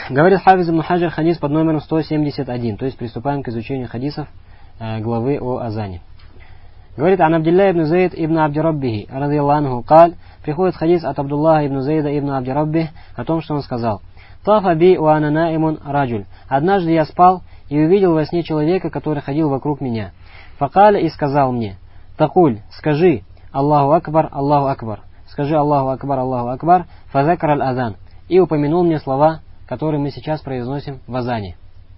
Говорит Хафиз ибн Хаджар, хадис под номером 171. То есть приступаем к изучению хадисов главы о азане. Говорит: Ан Абдилля ибн Зайд ибн Абди Раббихи, радийаллаху анху, каль, приходит хадис от Абдуллаха ибн Зайда ибн Абди Раббих о том, что он сказал: Тафа би ва ана наимун раджуль. Однажды я спал и увидел во сне человека, который ходил вокруг меня. Факаля, и сказал мне: Такуль, скажи Аллаху Акбар, Аллаху Акбар. Скажи Аллаху Акбар, Аллаху Акбар, фазакар аль-азан. И упомянул мне слова, которые мы сейчас произносим в азане.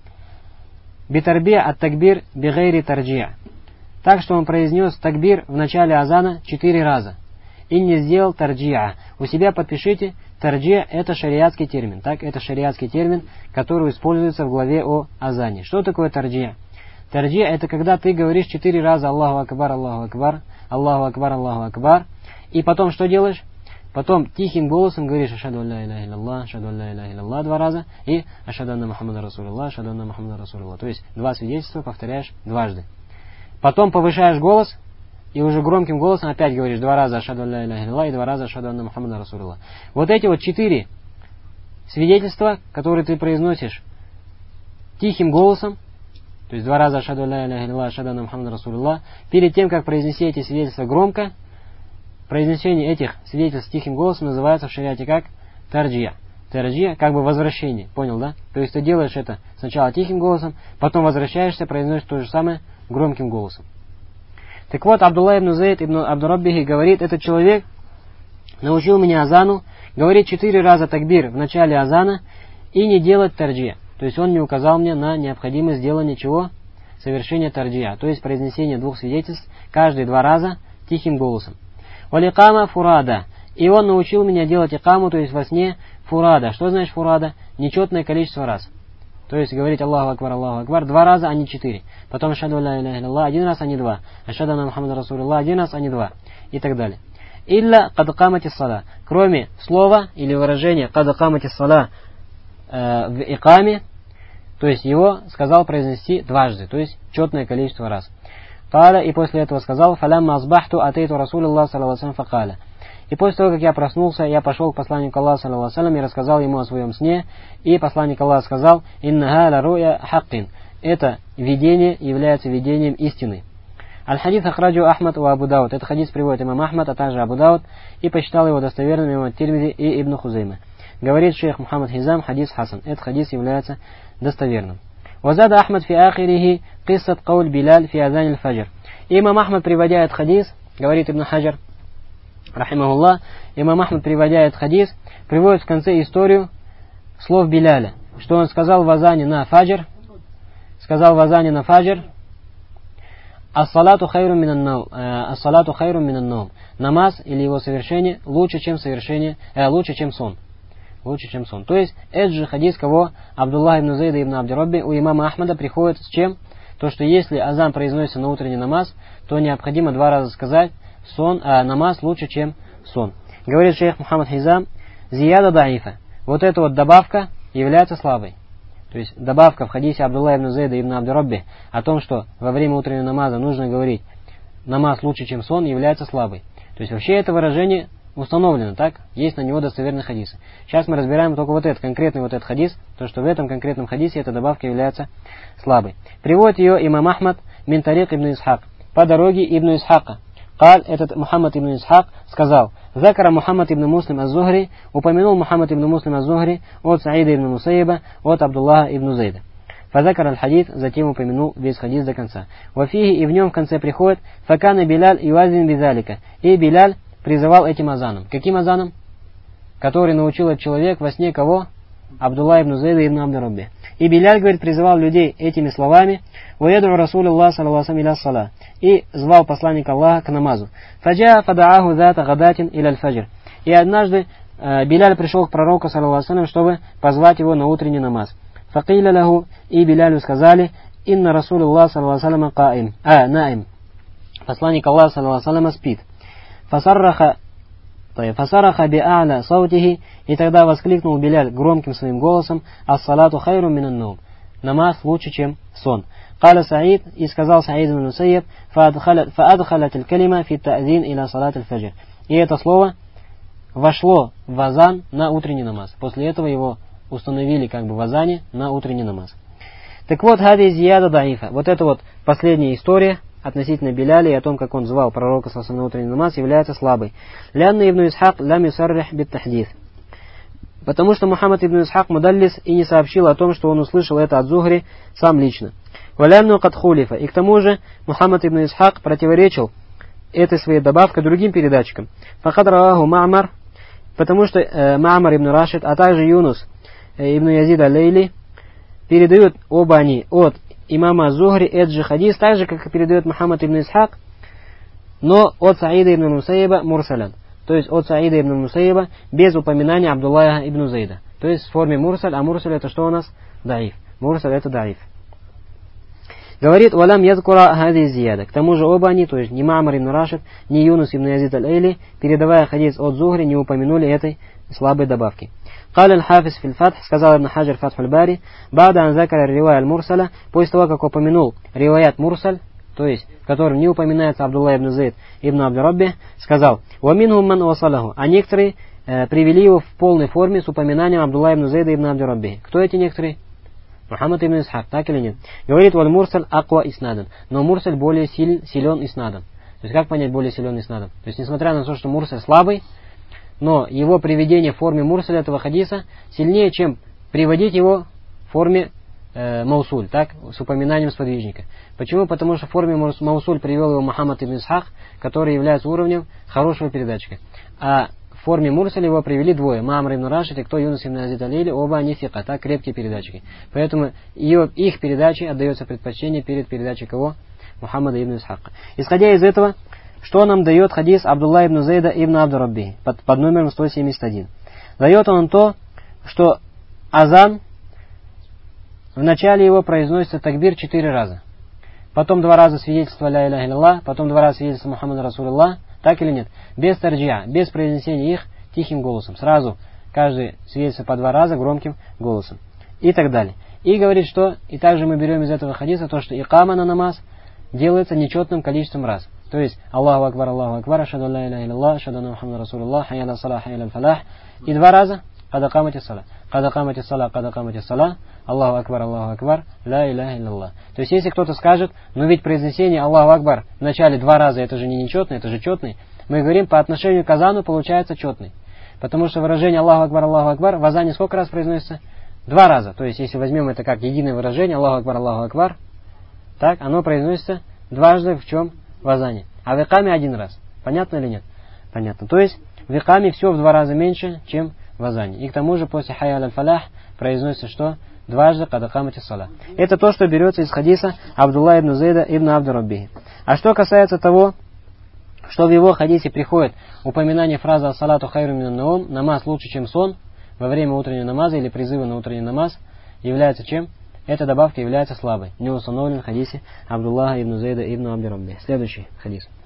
Битарбия ат-такбир бигайри тарджия. Так что он произнес такбир в начале азана 4 раза. И не сделал тарджия. У себя подпишите, тарджия это шариатский термин. Так, это шариатский термин, который используется в главе о азане. Что такое тарджия? Тарджия это когда ты говоришь 4 раза Аллаху Акбар, Аллаху Акбар, Аллаху Акбар, Аллаху Акбар. И потом что делаешь? Потом тихим голосом говоришь ашаду алла иляха илляллах, ашаду алла иляха илляллах 2 раза и ашаду анна Мухаммада Расулуллах, ашаду анна Мухаммада Расулуллах. То есть 2 свидетельства повторяешь дважды. Потом повышаешь голос и уже громким голосом опять говоришь 2 раза ашаду алла иляха илляллах и 2 раза ашаду анна Мухаммада Расулуллах. Вот эти вот 4 свидетельства, которые ты произносишь тихим голосом, то есть 2 раза ашаду алла иляха илляллах, ашаду анна Мухаммада Расулуллах, перед тем, как произнести эти свидетельства громко, произнесение этих свидетельств тихим голосом называется в шариате как тарджия. Тарджия как бы возвращение, понял, да? То есть ты делаешь это сначала тихим голосом, потом возвращаешься, произносишь то же самое громким голосом. Так вот, Абдулла ибн Зайд ибн Абди Раббихи говорит: этот человек научил меня азану говорить 4 раза такбир в начале азана и не делать тарджия. То есть он не указал мне на необходимость сделания чего? Совершения тарджия, то есть произнесения 2 свидетельств каждые 2 раза тихим голосом. Валикама фурада. И он научил меня делать икаму, то есть во сне фурада. Что значит фурада? Нечетное количество раз. То есть говорить Аллаху Акбар 2 раза, а не 4. Потом ашаду ла иляха илляллах 1 раз, а не 2. Ашаду анна Мухаммада Расулуллах 1 раз, а не 2. И так далее. Илля кад камати ссала. Кроме слова или выражения кад камати ссала в икаме, то есть его сказал произнести дважды, то есть четное количество раз. Каля, и после этого сказал: Фалямма азбахту атейту Расулуллах саллаллаху алейхи ва саллям факаля. И после того, как я проснулся, я пошел к посланнику Аллаха саллаллаху алейхи ва саллям и рассказал ему о своем сне. И посланник Аллаха сказал: Иннаха ла руя хаккин. Это видение является видением истины. Аль-хадис ахраджу Ахмад у Абу Дауд. Это хадис приводит имам Ахмад, а также Абу Дауд, и посчитал его достоверным имам Тирмизи и Ибн Хузейма. Говорит шейх Мухаммад Хизам: хадис хасан. Этот хадис является достоверным. Вазада Ахмад фи ахирихи киссат кауль Билаль фи азан аль-фаджр. Имам Ахмад, приводя этот хадис, говорит Ибн Хаджар рахимахуллах, имам Ахмад, приводя этот хадис, приводит в конце историю слов Биляля, что он сказал в азане на фаджр, ас-салату хайрун минан наум. Намаз или его совершение лучше, чем сон. Лучше, чем сон. То есть, этот же хадис, кого Абдуллах ибн Зайда ибн Абди Рабби, у имама Ахмада приходит с чем? То, что если азан произносится на утренний намаз, то необходимо 2 раза сказать намаз лучше, чем сон. Говорит шейх Мухаммад Хизам: зияда даифа. Вот эта вот добавка является слабой. То есть, добавка в хадисе Абдуллах ибн Зайда ибн Абди Рабби о том, что во время утреннего намаза нужно говорить намаз лучше, чем сон, является слабой. То есть, вообще это выражение установлено, так? Есть на него достоверные хадисы. Сейчас мы разбираем только вот этот конкретный хадис, то, что в этом конкретном хадисе эта добавка является слабой. Приводит ее имам Ахмад мин тарик ибн Исхак, по дороге ибн Исхака. Каль, этот Мухаммад ибн Исхак сказал: Закара Мухаммад ибн Муслим аз-Зухри, упомянул Мухаммад ибн Муслим аз-Зухри от Саида ибн Мусайиба, от Абдуллаха ибн Зайда. Фазакар аль-хадис, затем упомянул весь хадис до конца. Вафихи, и в нем в конце приходит: Факана Билаль юазин бизалика. И Биляль призывал этим азаном. Каким азаном? Который научил этот человек во сне кого? Абдулла ибн Зайда ибн Абди Рабби. И Биляль, говорит, призывал людей этими словами: «Ваяду Расулуллах саллаллаху алейхи ва саллям», и звал посланника Аллаха к намазу. «Фаджа фадааху зата гадатин иля аль-фаджр». И однажды Биляль пришел к пророку, саллаллаху алейхи ва саллям, чтобы позвать его на утренний намаз. «Факиля лаху», и Билялю сказали: «Инна Расулуллах саллаллаху алейхи ва саллям наим». Посланник Аллаха, саллаллаху алейхи ва саллям, спит. Фасараха би'а'ля саутихи, и тогда воскликнул Биляль громким своим голосом: «Ас-салату хайру минан наум». Намаз лучше, чем сон. Каля Саид, и сказал Саид ибн Мусайиб: «Фаадхалат аль-калима фи та'зин иля салат аль-фаджр». И это слово вошло в азан на утренний намаз. После этого его установили как бы в азане на утренний намаз. Так вот, хади зияда даифа. Вот эта вот последняя история относительно Биляля и о том, как он звал пророка на утренний намаз, является слабой. Лянна ибн Исхак лам юсаррих бит тахдис. Потому что Мухаммад ибн Исхак мудаллис и не сообщил о том, что он услышал это от Зухри сам лично. Валянну кад хулифа. И к тому же Мухаммад ибн Исхак противоречил этой своей добавкой другим передатчикам. Фахад раваху Ма'мар, потому что Ма'мар ибн Рашид, а также Юнус ибн Язид аль-Лейли передают оба они от имама Зухри этот же хадис, так же, как и передает Мухаммад ибн Исхак, но от Саида ибн Мусайиба мурсалян. То есть от Саида ибн Мусайиба без упоминания Абдуллаха ибн Зайда. То есть в форме мурсаль, а мурсаль это что у нас? Даиф. Мурсаль это даиф. Говорит, валям ядкура хади зияда. К тому же оба они, то есть ни Ма'мар ибн Рашид, ни Юнус ибн Язид аль-Эйли, передавая хадис от Зухри, не упомянули этой слабой добавки. قال الحافظ في الفتح, сказал Ибн Хаджар Фатх аль-Бари, بعد أن ذكر الرواية المرسلة, после того, как упомянул риваят мурсаль, то есть в котором не упоминается Абдулла ибн Зайд ибн Абдурабби, сказал, وَمِنْهُمْ مَنْ وَصَلَهُ, а некоторые привели его в полной форме с упоминанием Абдулла ибн Зайда ибн Абдурабби. Кто эти некоторые? Мухаммад ибн Исхак, так или нет? Говорит, валь мурсаль аква иснадан, но мурсаль более силен иснадом. То есть как понять более силен иснадом? То есть несмотря на то, что мурсаль слабый, но его приведение в форме мурсаля этого хадиса сильнее, чем приводить его в форме маусуль, так, с упоминанием сподвижника. Почему? Потому что в форме маусуль привел его Мухаммад ибн Исхак, который является уровнем хорошего передатчика. А в форме мурсаля его привели двое, Ма'мар ибн Рашид и кто Юнус ибн Язид аль-Лейли, оба они фика, так, крепкие передатчики. Поэтому их передаче отдается предпочтение перед передачей кого? Мухаммада ибн Исхака. Исходя из этого, что нам дает хадис Абдулла ибн Зайда ибн Абдурабби под номером 171? Дает он то, что азан, в начале его произносится такбир 4 раза. Потом 2 раза свидетельство ля иляха илляллах, потом 2 раза свидетельство Мухаммада Расулуллах, так или нет? Без тарджиа, без произнесения их тихим голосом. Сразу каждый свидетельство по 2 раза громким голосом. И так далее. И говорит, что, и также мы берем из этого хадиса то, что икама на намаз делается нечетным количеством раз. То есть Аллаху Акбар, ашхаду ля иляха илляллах, ашхаду анна Мухаммада Расулуллах, хайя аля салах, хайя аля фалах. И 2 раза кад акамати салах. Кад акамати салах, Аллаху Акбар, ля иляха илляллах. То есть если кто-то скажет, но ведь произнесение Аллаху Акбар в начале 2 раза, это же не нечетный, это же четный, мы говорим, по отношению к азану получается четный. Потому что выражение Аллаху Акбар в азане сколько раз произносится? 2 раза. То есть если возьмем это как единое выражение Аллаху Акбар, так, оно произносится дважды в чем? В азане. А в икаме 1 раз. Понятно или нет? Понятно. То есть в икаме все в 2 раза меньше, чем в азане. И к тому же после хайя аль фалах произносится что? Дважды кад акамати салах. Это то, что берется из хадиса Абдулла ибн Зайда ибн Абдурабби. А что касается того, что в его хадисе приходит упоминание фразы «Ас-салату хайру минан наум», намаз лучше, чем сон, во время утреннего намаза или призыва на утренний намаз, является чем? Эта добавка является слабой. Не установлен в хадисе Абдуллаха ибн Зайда ибн Абдурабби. Следующий хадис.